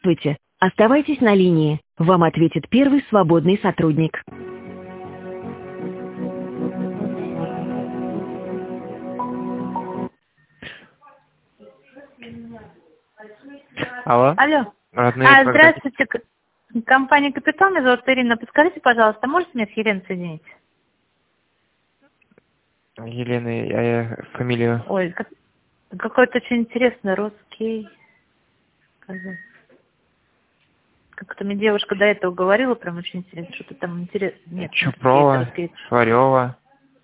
Здравствуйте. Оставайтесь на линии. Вам ответит первый свободный сотрудник. Алло. Алло. Родные программисты. Здравствуйте. Компания «Капитал». Меня зовут Ирина. Подскажите, пожалуйста, можете меня с Еленой соединить? Елена, фамилию. Ой, какой-то очень интересный русский. Как-то мне девушка до этого говорила, прям очень интересно, что-то там интересно. Нет, Чупрова, Шварева.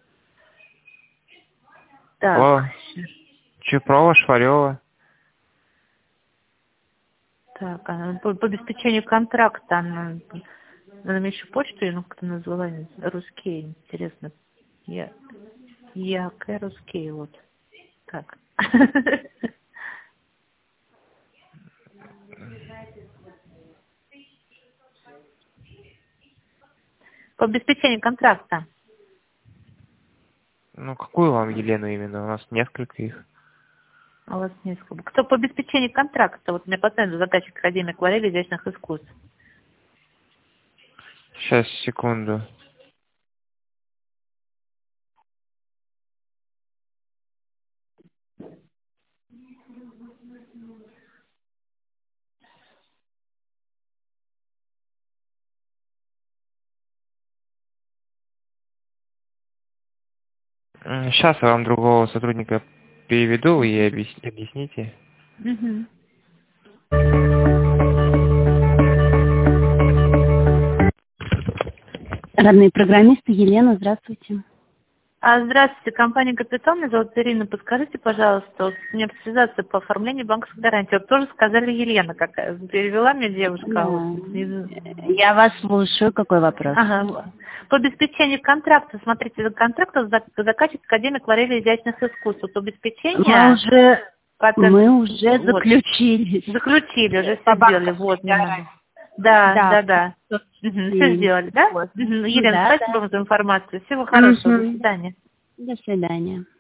Так. Алло. Чупрова, Шварева. Так, по обеспечению контракта она мне еще почту ее как-то назвала, русские, интересно. Русские, вот. Так. По обеспечению контракта. Ну, какую вам Елену именно? У нас несколько их. А у вас несколько. Кто по обеспечению контракта? Вот у меня постоянно заказчик академик Валерий изящных искусств. Сейчас, секунду. Сейчас я вам другого сотрудника переведу и объясните. Угу. Родные программисты, Елена, здравствуйте. Здравствуйте, компания «Капитал», меня зовут Ирина. Подскажите, пожалуйста, вот мне связаться по оформлению банковской гарантии. Вот тоже сказали Елена, какая перевела мне девушка. Да. Вот. Я вас слушаю. Какой вопрос? Ага. По обеспечению контракта, смотрите, за контрактом заказчик академик Валерий изящных искусств. Вот обеспечение... Мы уже вот. заключили. Заключили, уже все сделали. Вот, да. Все сделали, да? Вот. Елена, Да, спасибо вам за информацию. Всего хорошего. До свидания. До свидания.